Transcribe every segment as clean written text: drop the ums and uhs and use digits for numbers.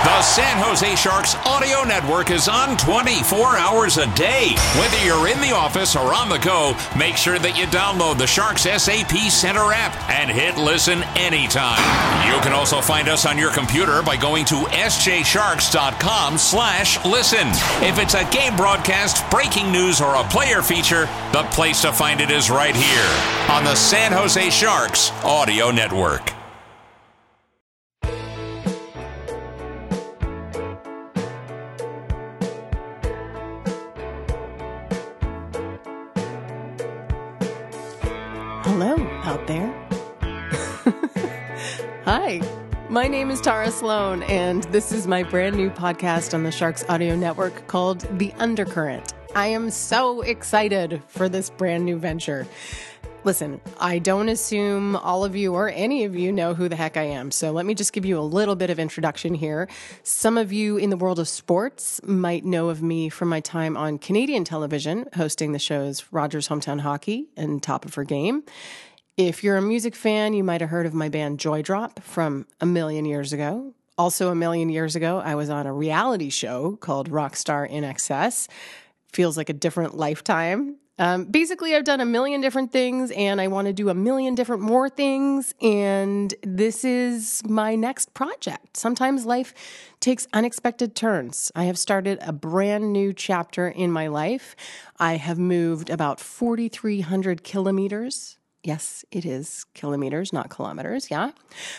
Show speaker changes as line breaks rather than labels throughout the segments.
The San Jose Sharks audio network is on 24 hours a day. Whether you're in the office or on the go, make sure that you download the Sharks SAP Center app and hit listen anytime. You can also find us on your computer by going to sjsharks.com/listen. If it's a game broadcast, breaking news, or a player feature, the place to find it is right here on the San Jose Sharks audio network.
Hello out there. Hi, my name is Tara Sloan, and this is my brand new podcast on the Sharks Audio Network called The Undercurrent. I am so excited for this brand new venture. Listen, I don't assume all of you or any of you know who the heck I am, so let me just give you a little bit of introduction here. Some of you in the world of sports might know of me from my time on Canadian television, hosting the shows Rogers Hometown Hockey and Top of Her Game. If you're a music fan, you might have heard of my band Joy Drop from a million years ago. Also a million years ago, I was on a reality show called Rockstar in Excess. Feels like a different lifetime. Basically, I've done a million different things, and I want to do a million different more things, and this is my next project. Sometimes life takes unexpected turns. I have started a brand new chapter in my life. I have moved about 4,300 kilometers. Yes, it is kilometers, not kilometers, yeah.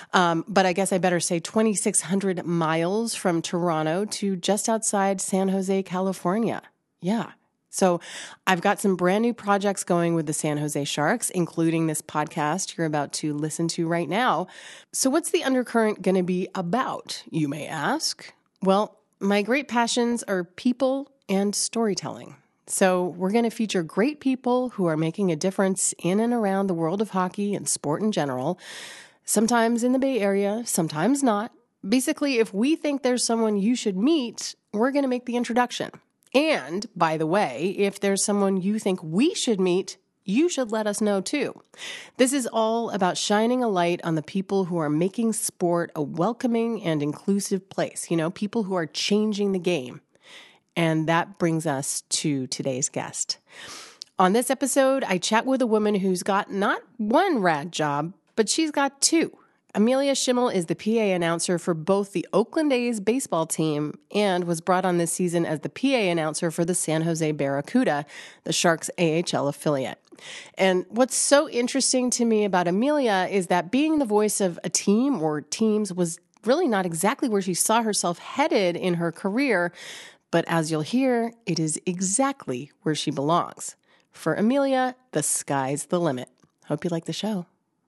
But I guess I better say 2,600 miles from Toronto to just outside San Jose, California. Yeah. So I've got some brand new projects going with the San Jose Sharks, including this podcast you're about to listen to right now. So what's the Undercurrent going to be about, you may ask? Well, my great passions are people and storytelling. So we're going to feature great people who are making a difference in and around the world of hockey and sport in general, sometimes in the Bay Area, sometimes not. Basically, if we think there's someone you should meet, we're going to make the introduction. And, by the way, if there's someone you think we should meet, you should let us know too. This is all about shining a light on the people who are making sport a welcoming and inclusive place. You know, people who are changing the game. And that brings us to today's guest. On this episode, I chat with a woman who's got not one rad job, but she's got two. Amelia Schimmel is the PA announcer for both the Oakland A's baseball team and was brought on this season as the PA announcer for the San Jose Barracuda, the Sharks' AHL affiliate. And what's so interesting to me about Amelia is that being the voice of a team or teams was really not exactly where she saw herself headed in her career, but as you'll hear, it is exactly where she belongs. For Amelia, the sky's the limit. Hope you like the show.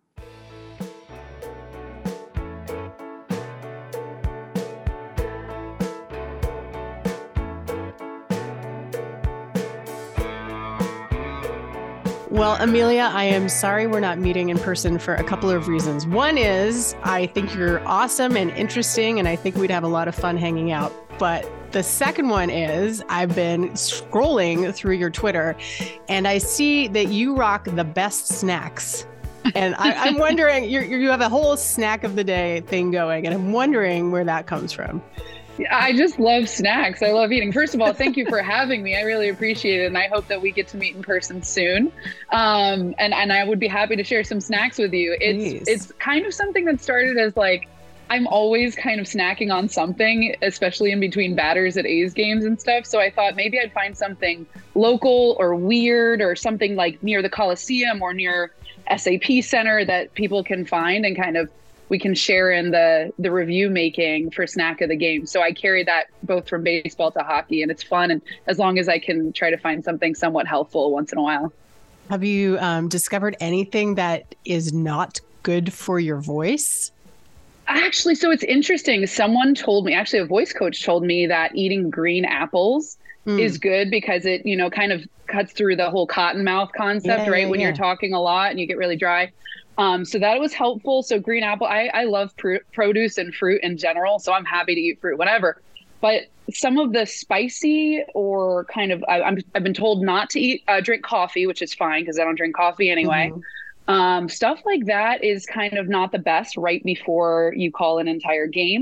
Well, Amelia, I am sorry we're not meeting in person for a couple of reasons. One is I think you're awesome and interesting, and I think we'd have a lot of fun hanging out. But the second one is I've been scrolling through your Twitter, and I see that you rock the best snacks. And I'm wondering, you have a whole snack of the day thing going, and I'm wondering where that comes from.
I just love snacks. I love eating. First of all, thank you for having me. I really appreciate it. And I hope that we get to meet in person soon. And I would be happy to share some snacks with you. It's kind of something that started as like, I'm always kind of snacking on something, especially in between batters at A's games and stuff. So I thought maybe I'd find something local or weird or something like near the Coliseum or near SAP Center that people can find and kind of we can share in the review making for snack of the game. So I carry that both from baseball to hockey, and it's fun. And as long as I can try to find something somewhat helpful once in a while.
Have you discovered anything that is not good for your voice?
Actually, so it's interesting. Someone told me, actually a voice coach told me that eating green apples is good because it, kind of cuts through the whole cotton mouth concept, right? When you're talking a lot and you get really dry. So that was helpful. So green apple, I love produce and fruit in general. So I'm happy to eat fruit, whatever. But some of the spicy or kind of, I've been told not to drink coffee, which is fine because I don't drink coffee anyway. Stuff like that is kind of not the best right before you call an entire game.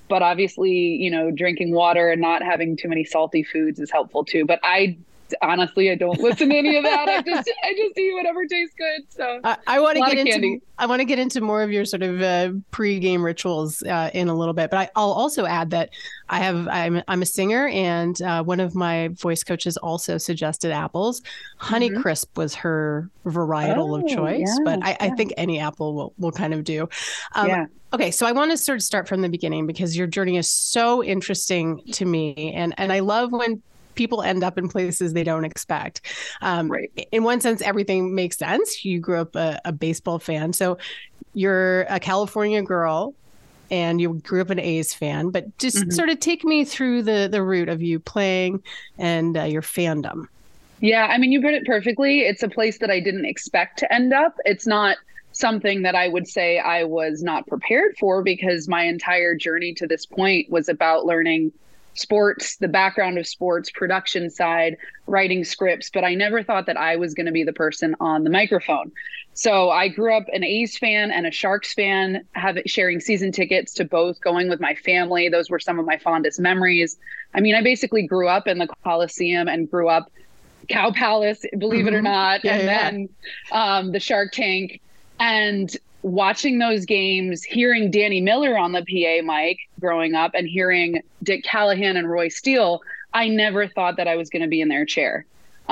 But obviously, drinking water and not having too many salty foods is helpful too. But honestly, I don't listen to any of that. I just eat whatever tastes good. So
I want to get into more of your sort of pre-game rituals in a little bit, but I'll also add that I'm a singer, and one of my voice coaches also suggested apples. Honeycrisp was her varietal of choice, but I think any apple will kind of do. Okay, so I want to sort of start from the beginning because your journey is so interesting to me, and I love when people end up in places they don't expect.
Right.
In one sense, everything makes sense. You grew up a baseball fan. So you're a California girl and you grew up an A's fan, but just sort of take me through the route of you playing and your fandom.
Yeah, I mean, you put it perfectly. It's a place that I didn't expect to end up. It's not something that I would say I was not prepared for, because my entire journey to this point was about learning sports, the background of sports, production side, writing scripts, but I never thought that I was going to be the person on the microphone. So I grew up an A's fan and a Sharks fan, sharing season tickets to both, going with my family. Those were some of my fondest memories. I mean, I basically grew up in the Coliseum and grew up Cow Palace, believe it or not, then the Shark Tank. And watching those games, hearing Danny Miller on the PA mic growing up and hearing Dick Callahan and Roy Steele, I never thought that I was going to be in their chair.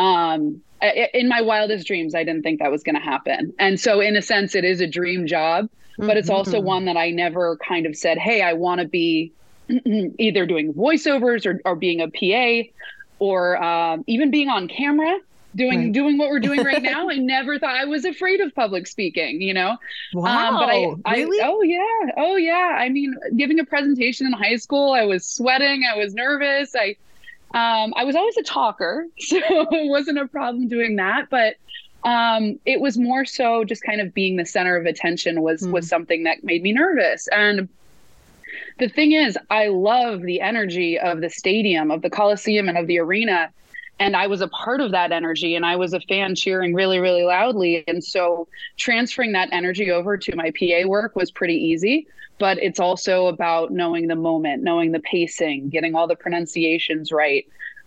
In my wildest dreams, I didn't think that was going to happen. And so in a sense, it is a dream job, but it's also one that I never kind of said, hey, I want to be either doing voiceovers or being a PA or even being on camera. Doing what we're doing right now. I never thought. I was afraid of public speaking,
Wow.
But
really?
Oh yeah. I mean, giving a presentation in high school, I was sweating. I was nervous. I was always a talker, so it wasn't a problem doing that. But it was more so just kind of being the center of attention was something that made me nervous. And the thing is, I love the energy of the stadium, of the Coliseum, and of the arena. And I was a part of that energy, and I was a fan cheering really, really loudly. And so transferring that energy over to my PA work was pretty easy, but it's also about knowing the moment, knowing the pacing, getting all the pronunciations right.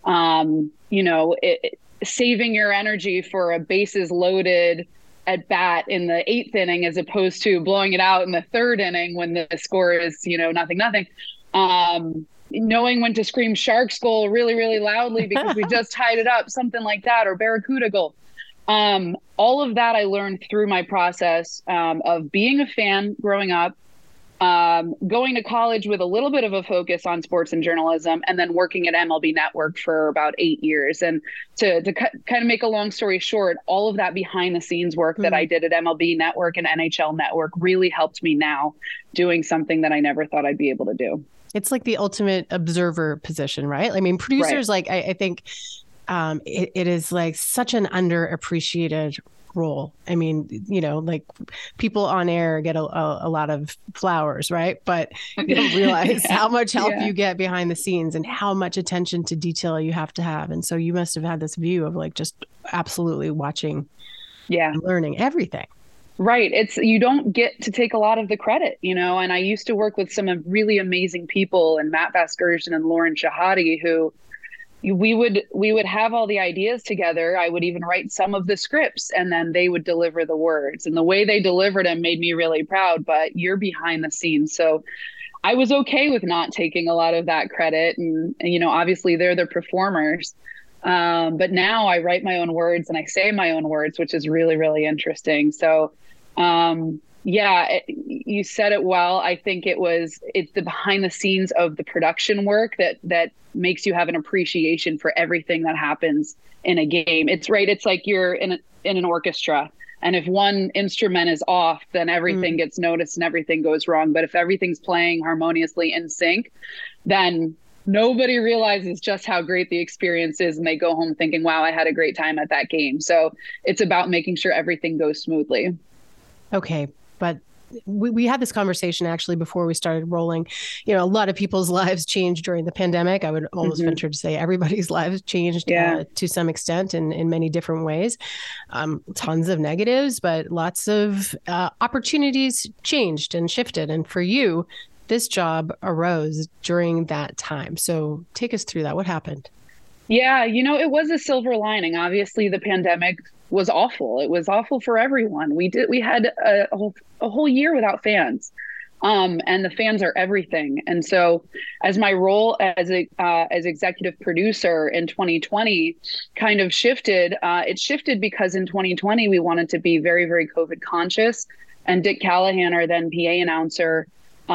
Saving your energy for a bases loaded at bat in the 8th inning, as opposed to blowing it out in the 3rd inning when the score is, 0-0. Knowing when to scream Sharks goal really, really loudly because we just tied it up, something like that, or Barracuda goal. All of that I learned through my process of being a fan growing up, going to college with a little bit of a focus on sports and journalism, and then working at MLB Network for about 8 years. And to kind of make a long story short, all of that behind the scenes work that I did at MLB Network and NHL Network really helped me now doing something that I never thought I'd be able to do.
It's like the ultimate observer position, right? I mean, producers, like, I think it is like such an underappreciated role. I mean, like people on air get a lot of flowers, right? But you don't realize how much help you get behind the scenes and how much attention to detail you have to have. And so you must have had this view of like just absolutely watching and learning everything.
Right. You don't get to take a lot of the credit, and I used to work with some really amazing people, and Matt Vasgersian and Lauren Shahadi, who we would have all the ideas together. I would even write some of the scripts, and then they would deliver the words, and the way they delivered them made me really proud, but you're behind the scenes. So I was okay with not taking a lot of that credit. And obviously they're the performers. But now I write my own words and I say my own words, which is really, really interesting. So you said it well. I think it's the behind the scenes of the production work that makes you have an appreciation for everything that happens in a game. It's right. It's like you're in an orchestra, and if one instrument is off, then everything gets noticed and everything goes wrong. But if everything's playing harmoniously in sync, then nobody realizes just how great the experience is, and they go home thinking, wow, I had a great time at that game. So it's about making sure everything goes smoothly.
Okay. But we had this conversation actually before we started rolling. A lot of people's lives changed during the pandemic. I would almost venture to say everybody's lives changed to some extent in many different ways. Tons of negatives, but lots of opportunities changed and shifted. And for you, this job arose during that time. So take us through that. What happened?
Yeah, it was a silver lining. Obviously, the pandemic was awful. It was awful for everyone. We had a whole year without fans. And the fans are everything. And so as my role as executive producer in 2020 kind of shifted, it shifted because in 2020, we wanted to be very, very COVID conscious. And Dick Callahan, our then PA announcer,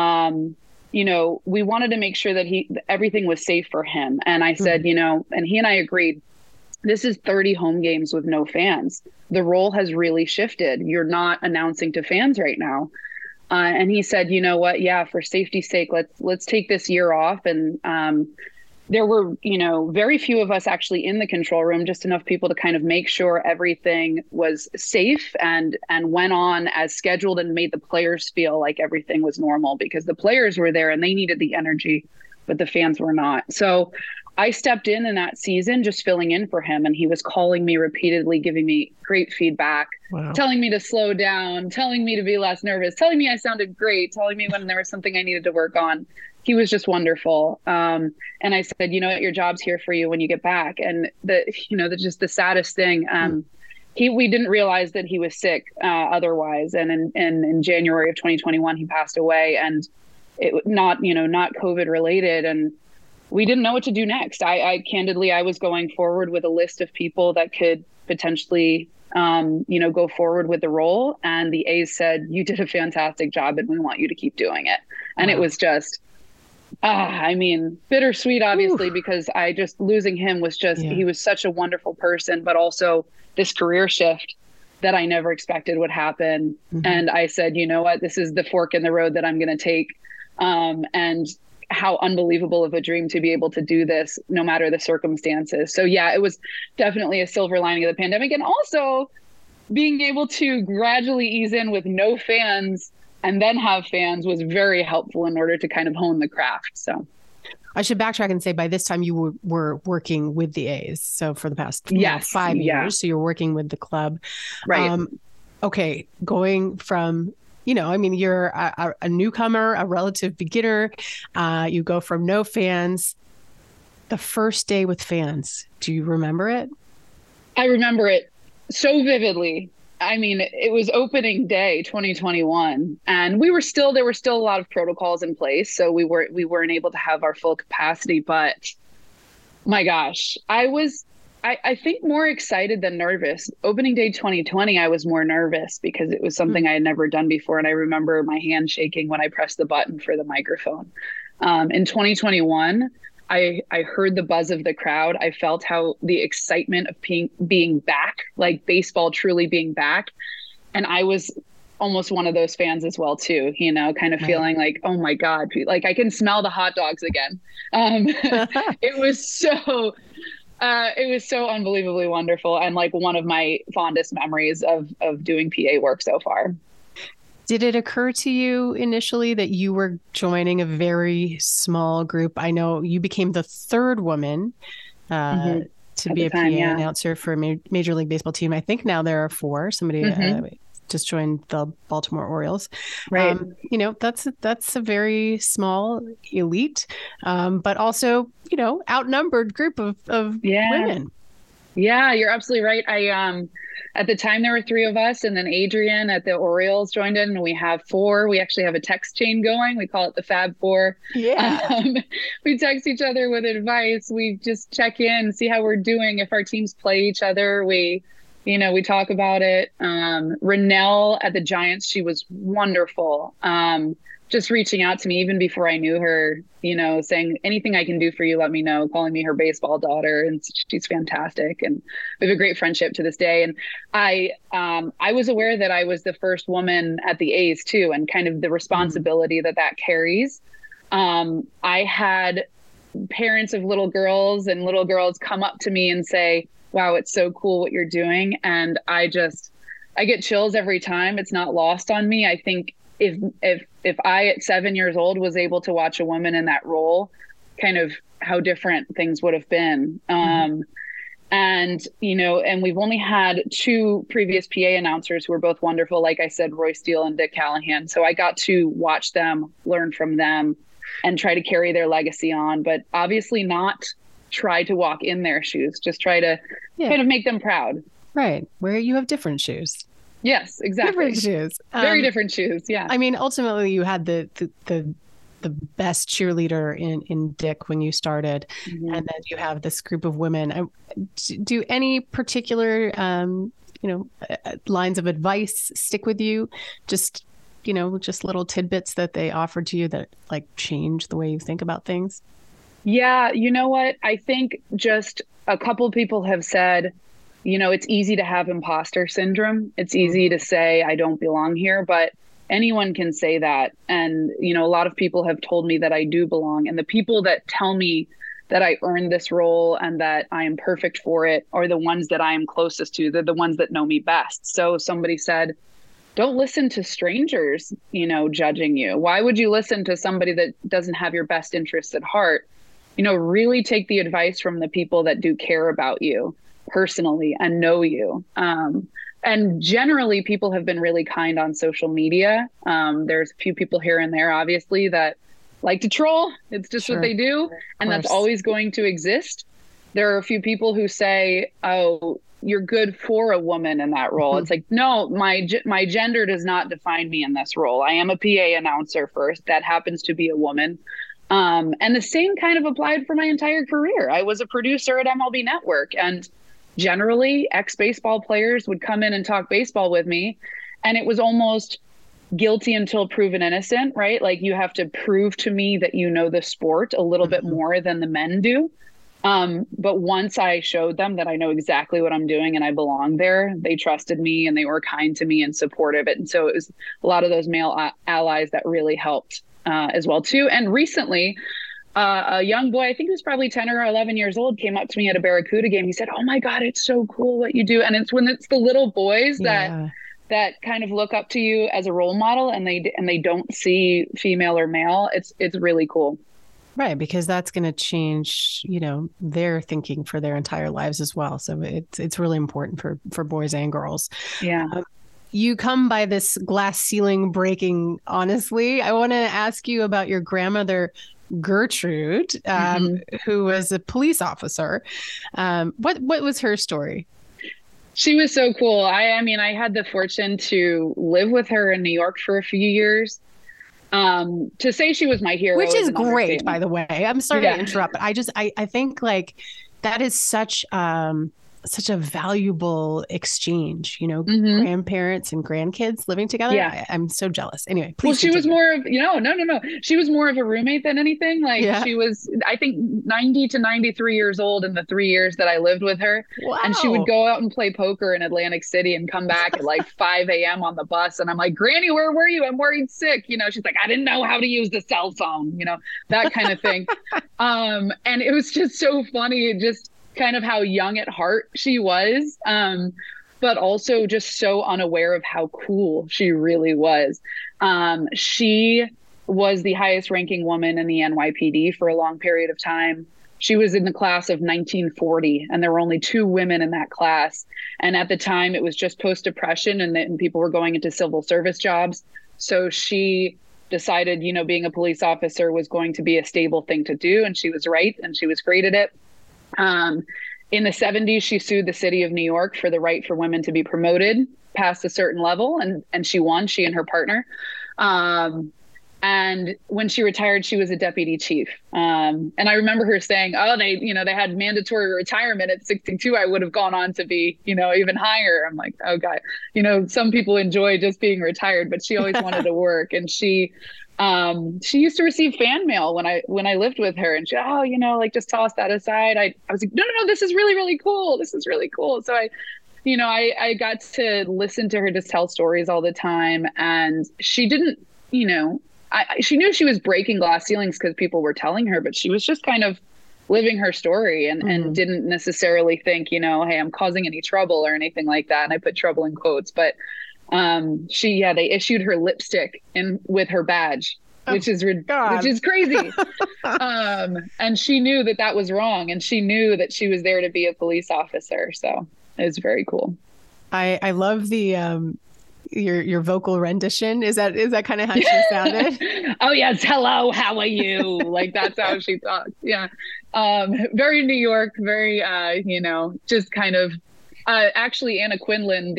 we wanted to make sure that everything was safe for him. And I said, and he and I agreed, this is 30 home games with no fans. The role has really shifted. You're not announcing to fans right now. And he said, you know what? Yeah, for safety's sake, let's take this year off. And there were, very few of us actually in the control room, just enough people to kind of make sure everything was safe and went on as scheduled and made the players feel like everything was normal, because the players were there and they needed the energy, but the fans were not. So I stepped in that season, just filling in for him. And he was calling me repeatedly, giving me great feedback, telling me to slow down, telling me to be less nervous, telling me I sounded great, telling me when there was something I needed to work on. He was just wonderful. And I said, you know what, your job's here for you when you get back. And just the saddest thing, we didn't realize that he was sick otherwise. And in January of 2021, he passed away, and it not COVID related. And we didn't know what to do next. I candidly, I was going forward with a list of people that could potentially, go forward with the role. And the A's said, you did a fantastic job and we want you to keep doing it. And It was just, bittersweet, obviously, because losing him was just, he was such a wonderful person, but also this career shift that I never expected would happen. Mm-hmm. And I said, you know what, this is the fork in the road that I'm going to take. And how unbelievable of a dream to be able to do this no matter the circumstances. So yeah, it was definitely a silver lining of the pandemic. And also being able to gradually ease in with no fans and then have fans was very helpful in order to kind of hone the craft. So
I should backtrack and say by this time you were working with the A's. So for the past 5 years, so you're working with the club.
Right.
Okay. Going from, you're a newcomer, a relative beginner. You go from no fans. The first day with fans, do you remember it?
I remember it so vividly. It was opening day 2021, and there were still a lot of protocols in place. So we weren't able to have our full capacity, but my gosh, I think more excited than nervous. Opening day 2020, I was more nervous because it was something I had never done before. And I remember my hand shaking when I pressed the button for the microphone. In 2021, I heard the buzz of the crowd. I felt how the excitement of being back, like baseball truly being back. And I was almost one of those fans as well, too, kind of feeling like, oh, my God, like I can smell the hot dogs again. It was so unbelievably wonderful and like one of my fondest memories of doing PA work so far.
Did it occur to you initially that you were joining a very small group? I know you became the third woman to be a PA announcer for a Major League Baseball team. I think now there are 4. Somebody just joined the Baltimore Orioles.
Right.
That's a very small elite, but also, outnumbered group of women.
Yeah, you're absolutely right. At the time there were 3 of us, and then Adrian at the Orioles joined in, and we have 4. We actually have a text chain going. We call it the Fab 4.
Yeah.
We text each other with advice. We just check in, see how we're doing. If our teams play each other, we talk about it. Rennell at the Giants, she was wonderful. Just reaching out to me even before I knew her, saying anything I can do for you, let me know, calling me her baseball daughter. And she's fantastic. And we have a great friendship to this day. And I was aware that I was the first woman at the A's too, and kind of the responsibility that carries. I had parents of little girls come up to me and say, wow, it's so cool what you're doing. And I get chills every time. It's not lost on me. I think if I at 7 years old was able to watch a woman in that role, kind of how different things would have been. And, and we've only had two previous PA announcers who were both wonderful. Like I said, Roy Steele and Dick Callahan. So I got to watch them, learn from them, and try to carry their legacy on, but obviously not try to walk in their shoes, just try to kind of make them proud.
Right. Where you have different shoes.
Yes, exactly.
Different shoes.
Very different shoes. Yeah.
I mean, ultimately you had the best cheerleader in Dick when you started, and then you have this group of women. Do any particular, lines of advice stick with you? Just little tidbits that they offered to you that like change the way you think about things?
Yeah. You know what? I think just a couple of people have said, it's easy to have imposter syndrome. It's easy to say, I don't belong here, but anyone can say that. And, a lot of people have told me that I do belong. And the people that tell me that I earned this role and that I am perfect for it are the ones that I am closest to. They're the ones that know me best. So somebody said, don't listen to strangers, judging you. Why would you listen to somebody that doesn't have your best interests at heart? Really take the advice from the people that do care about you personally and know you. And generally, people have been really kind on social media. There's a few people here and there, obviously, that like to troll. It's just what they do. And that's always going to exist. There are a few people who say, oh, you're good for a woman in that role. It's like, no, my gender does not define me in this role. I am a PA announcer first. That happens to be a woman. And the same kind of applied for my entire career. I was a producer at MLB Network, and generally ex-baseball players would come in and talk baseball with me. And it was almost guilty until proven innocent, right? Like you have to prove to me that you know the sport a little bit more than the men do. But once I showed them that I know exactly what I'm doing and I belong there, they trusted me and they were kind to me and supportive. And so it was a lot of those male allies that really helped as well too. And recently, a young boy, I think he was probably 10 or 11 years old, came up to me at a Barracuda game. He said, "Oh my God, it's so cool what you do." And it's when it's the little boys that kind of look up to you as a role model and they don't see female or male. It's really cool.
Right. Because that's going to change, their thinking for their entire lives as well. So it's really important for boys and girls.
Yeah.
You come by this glass ceiling breaking. Honestly, I want to ask you about your grandmother, Gertrude, who was a police officer. What was her story?
She was so cool. I mean, I had the fortune to live with her in New York for a few years. To say she was my hero,
which is great, by the way. I'm sorry to interrupt, but I think like that is such a valuable exchange, grandparents and grandkids living together. Yeah. I'm so jealous. Anyway, please.
Well, she was more of, no. She was more of a roommate than anything. Like she was, I think 90 to 93 years old in the 3 years that I lived with her.
Wow.
And she would go out and play poker in Atlantic City and come back at like 5 a.m. on the bus. And I'm like, "Granny, where were you? I'm worried sick." She's like, "I didn't know how to use the cell phone," that kind of thing. And it was just so funny. Just kind of how young at heart she was, but also just so unaware of how cool she really was. She was the highest ranking woman in the NYPD for a long period of time. She was in the class of 1940, and there were only 2 women in that class. And at the time, it was just post-depression, and people were going into civil service jobs. So she decided, being a police officer was going to be a stable thing to do. And she was right, and she was great at it. In the 70s, she sued the city of New York for the right for women to be promoted past a certain level. And she won, she and her partner. And when she retired, she was a deputy chief. And I remember her saying, "Oh, they had mandatory retirement at 62. I would have gone on to be, even higher." I'm like, "Oh God, some people enjoy just being retired," but she always wanted to work. And she used to receive fan mail when I lived with her, and she, just toss that aside. I was like, no, this is really, really cool. This is really cool. So I got to listen to her just tell stories all the time. And she didn't, she knew she was breaking glass ceilings because people were telling her, but she was just kind of living her story and didn't necessarily think, hey, I'm causing any trouble or anything like that. And I put trouble in quotes, but they issued her lipstick with her badge which is crazy. And she knew that was wrong, and she knew that she was there to be a police officer. So it was very cool.
I love the your vocal rendition. Is that kind of how she sounded?
Oh yes, hello, how are you? Like that's how she talks. Yeah, very New York, very just kind of. Actually, Anna Quindlen,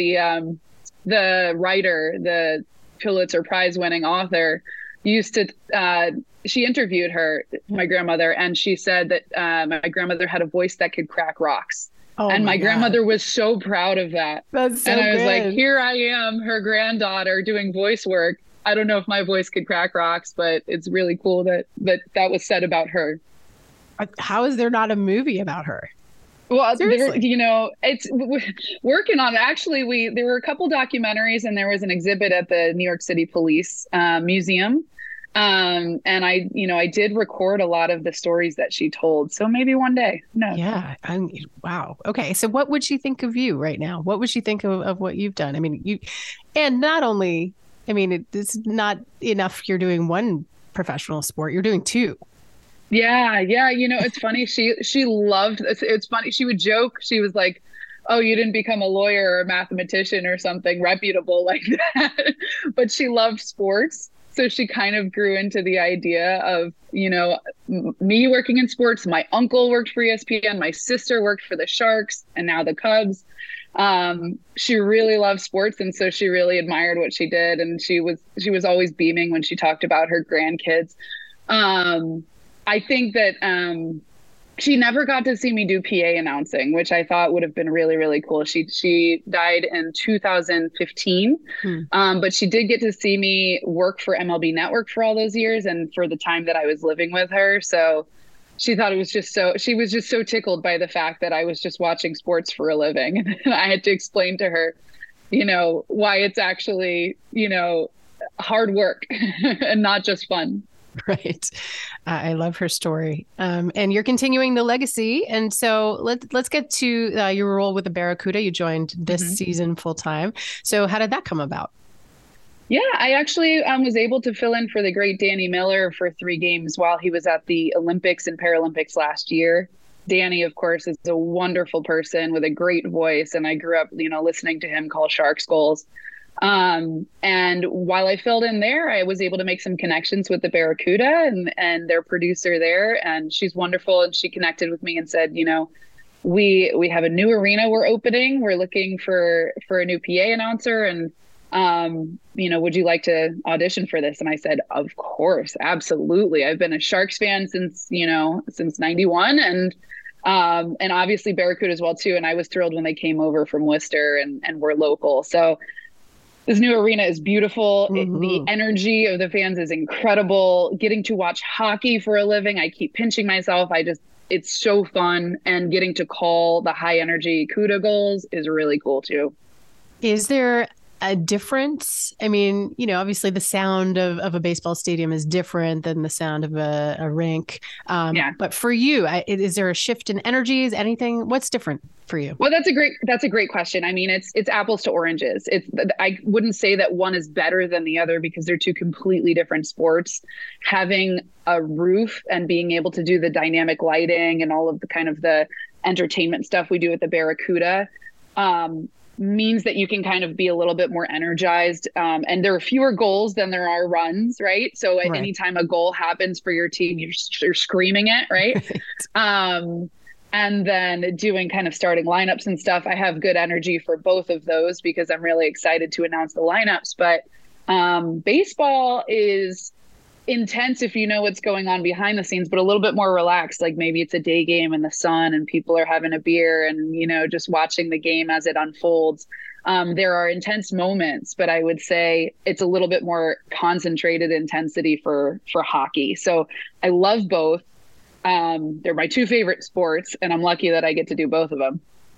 the writer, the Pulitzer Prize winning author, used to. She interviewed my grandmother, and she said that my grandmother had a voice that could crack rocks. Oh, and my grandmother was so proud of that.
That's so
And I was
good.
like, here I am, her granddaughter, doing voice work. I don't know if my voice could crack rocks, but it's really cool that was said about her.
How is there not a movie about her?
Well, it's working on it. Actually, there were a couple documentaries, and there was an exhibit at the New York City Police Museum. And I did record a lot of the stories that she told. So maybe one day. No.
Yeah. Wow. Okay. So what would she think of you right now? What would she think of what you've done? I mean, and not only, I mean, it's not enough you're doing one professional sport, you're doing two.
Yeah. It's funny. She loved, it's funny. She would joke. She was like, oh, you didn't become a lawyer or a mathematician or something reputable like that. But she loved sports. So she kind of grew into the idea of, me working in sports. My uncle worked for ESPN. My sister worked for the Sharks and now the Cubs. She really loved sports. And so she really admired what she did. And she was always beaming when she talked about her grandkids. I think that she never got to see me do PA announcing, which I thought would have been really, really cool. She died in 2015, but she did get to see me work for MLB Network for all those years and for the time that I was living with her. So she thought she was just so tickled by the fact that I was just watching sports for a living. And I had to explain to her, why it's actually, hard work and not just fun.
Right. I love her story. And you're continuing the legacy. And so let's get to your role with the Barracuda. You joined this season full time. So how did that come about?
Yeah, I actually was able to fill in for the great Danny Miller for 3 games while he was at the Olympics and Paralympics last year. Danny, of course, is a wonderful person with a great voice. And I grew up, listening to him call Sharks goals. And while I filled in there, I was able to make some connections with the Barracuda and their producer there. And she's wonderful. And she connected with me and said, we have a new arena we're opening. We're looking for a new PA announcer. And, would you like to audition for this? And I said, of course, absolutely. I've been a Sharks fan since 91 and obviously Barracuda as well too. And I was thrilled when they came over from Worcester and were local. So this new arena is beautiful. The energy of the fans is incredible. Getting to watch hockey for a living, I keep pinching myself. It's so fun. And getting to call the high energy CUDA goals is really cool too.
Is there a difference? I mean, obviously the sound of a baseball stadium is different than the sound of a rink. But for you, is there a shift in energies? Anything? What's different for you?
Well, that's a great question. I mean, it's apples to oranges. I wouldn't say that one is better than the other because they're two completely different sports. Having a roof and being able to do the dynamic lighting and all of the kind of the entertainment stuff we do at the Barracuda, means that you can kind of be a little bit more energized. And there are fewer goals than there are runs, right? So at any time a goal happens for your team, you're screaming it, right? And then doing kind of starting lineups and stuff. I have good energy for both of those because I'm really excited to announce the lineups. But baseball is intense if you know what's going on behind the scenes, but a little bit more relaxed. Like maybe it's a day game in the sun and people are having a beer and, just watching the game as it unfolds. There are intense moments, but I would say it's a little bit more concentrated intensity for hockey. So I love both. They're my 2 favorite sports and I'm lucky that I get to do both of them.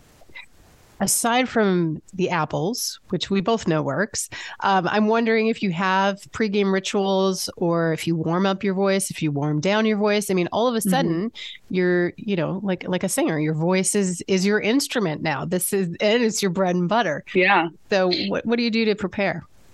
Aside from the apples, which we both know works, I'm wondering if you have pregame rituals or if you warm up your voice, if you warm down your voice. I mean, all of a sudden you're, like a singer, your voice is your instrument now. It's your bread and butter.
Yeah.
So what do you do to prepare?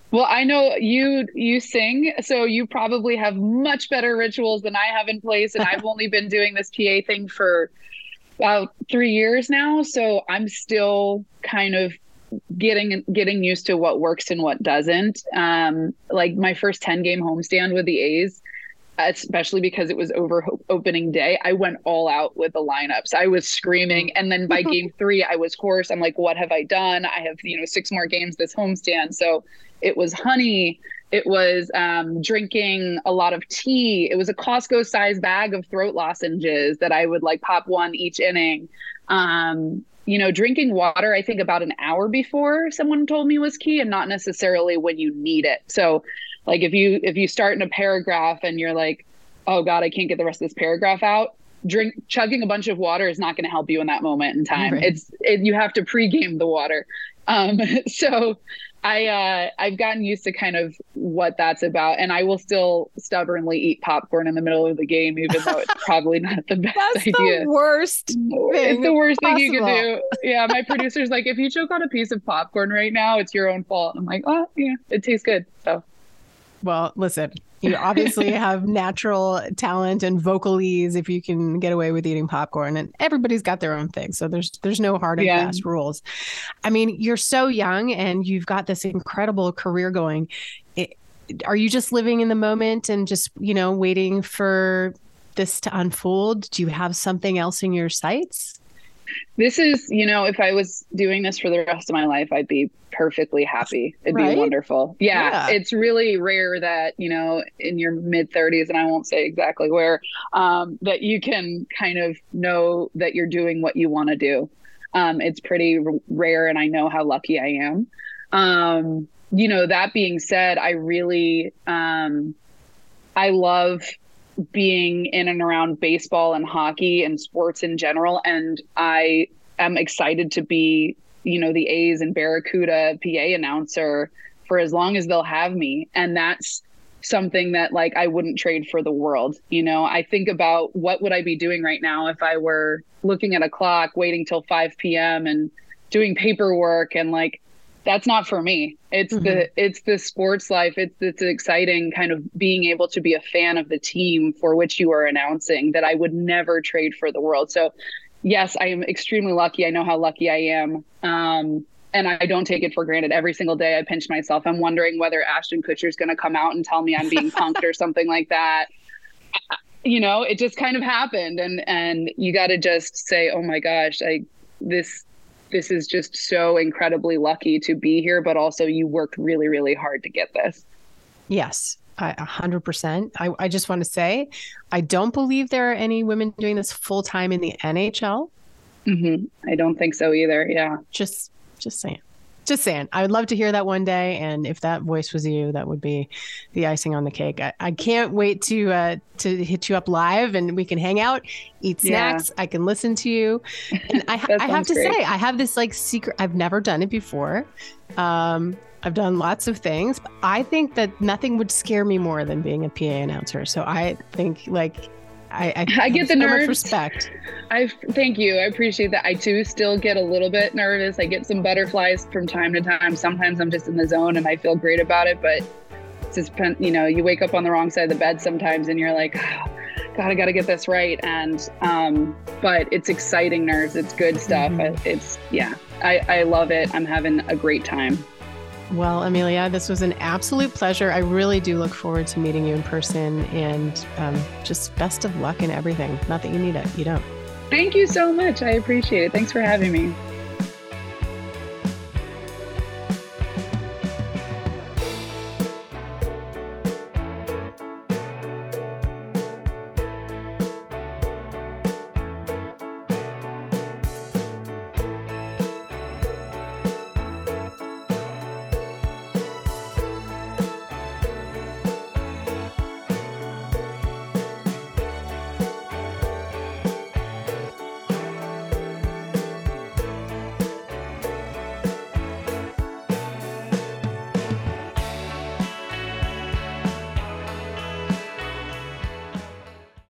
Well, I know you sing, so you probably have much better rituals than I have in place. And I've only been doing this PA thing for about 3 years now. So I'm still kind of getting used to what works and what doesn't. Like my first 10-game homestand with the A's, especially because it was over opening day, I went all out with the lineups. I was screaming. And then by game 3, I was hoarse. I'm like, what have I done? I have, 6 more games this homestand. So it was honey. It was drinking a lot of tea. It was a Costco sized bag of throat lozenges that I would like pop one each inning. Drinking water, I think about an hour before someone told me was key, and not necessarily when you need it. So like if you start in a paragraph and you're like, oh God, I can't get the rest of this paragraph out, chugging a bunch of water is not going to help you in that moment in time. Right. You have to pregame the water. So I've gotten used to kind of what that's about, and I will still stubbornly eat popcorn in the middle of the game, even though it's probably not the best idea.
That's the worst thing.
It's the worst
possible.
thing you can do. Yeah, my producer's like, if you choke on a piece of popcorn right now, it's your own fault. I'm like, oh yeah, it tastes good. So,
well, listen, you obviously have natural talent and vocalies if you can get away with eating popcorn, and everybody's got their own thing. So there's no hard and fast rules. I mean, you're so young and you've got this incredible career going. Are you just living in the moment and just, waiting for this to unfold? Do you have something else in your sights?
This is, if I was doing this for the rest of my life, I'd be perfectly happy. It'd be wonderful. Yeah. It's really rare that, in your mid 30s, and I won't say exactly where, that you can kind of know that you're doing what you want to do. It's pretty rare, and I know how lucky I am. That being said, I really, I love being in and around baseball and hockey and sports in general. And I am excited to be, the A's and Barracuda PA announcer for as long as they'll have me. And that's something that like, I wouldn't trade for the world. I think about what would I be doing right now if I were looking at a clock, waiting till 5 p.m. and doing paperwork, and like, that's not for me. It's the sports life. It's exciting kind of being able to be a fan of the team for which you are announcing that I would never trade for the world. So yes, I am extremely lucky. I know how lucky I am. And I don't take it for granted. Every single day I pinch myself. I'm wondering whether Ashton Kutcher is going to come out and tell me I'm being punked or something like that. It just kind of happened. And you got to just say, oh my gosh, this is just so incredibly lucky to be here, but also you worked really, really hard to get this.
Yes, 100%. I just want to say, I don't believe there are any women doing this full time in the NHL.
I don't think so either. Yeah.
Just saying. Just saying. I would love to hear that one day. And if that voice was you, that would be the icing on the cake. I can't wait to hit you up live and we can hang out, eat snacks. I can listen to you. And I have to say, I have this like secret. I've never done it before. I've done lots of things. But I think that nothing would scare me more than being a PA announcer. So I think like I get the nerves. Respect.
Thank you. I appreciate that. I too still get a little bit nervous. I get some butterflies from time to time. Sometimes I'm just in the zone and I feel great about it. But it's just, you wake up on the wrong side of the bed sometimes and you're like, oh, God, I got to get this right. And, but it's exciting nerves. It's good stuff. I love it. I'm having a great time.
Well, Amelia, this was an absolute pleasure. I really do look forward to meeting you in person, and just best of luck in everything. Not that you need it. You don't.
Thank you so much. I appreciate it. Thanks for having me.